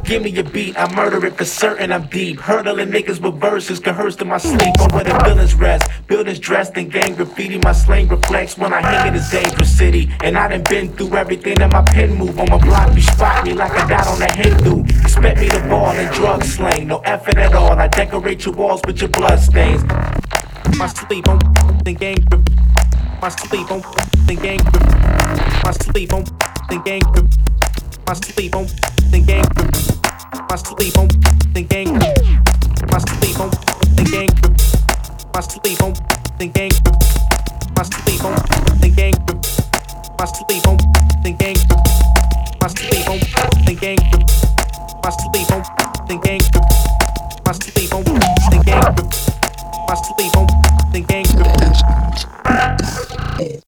give me a beat, I murder it for certain, I'm deep. Hurdling niggas with verses, coerced in my sleep. I'm where the villains rest, buildings dressed in gang graffiti. My slang reflects when I hang in this dangerous city. And I done been through everything that my pen move. On my block, you spot me like I got on a Hindu. Expect me to ball and drug slang, no effort at all. I decorate your walls with your blood stains. My sleep on the gang. My sleep on the gang. My sleep on the gang. My sleep on the gang. My sleep on the gang. My sleep on the gang. My sleep on the gang. My sleep on the gang. My sleep on the gang. My sleep on the gang. My sleep on the gang. My sleep on the gang. My sleep on the gang.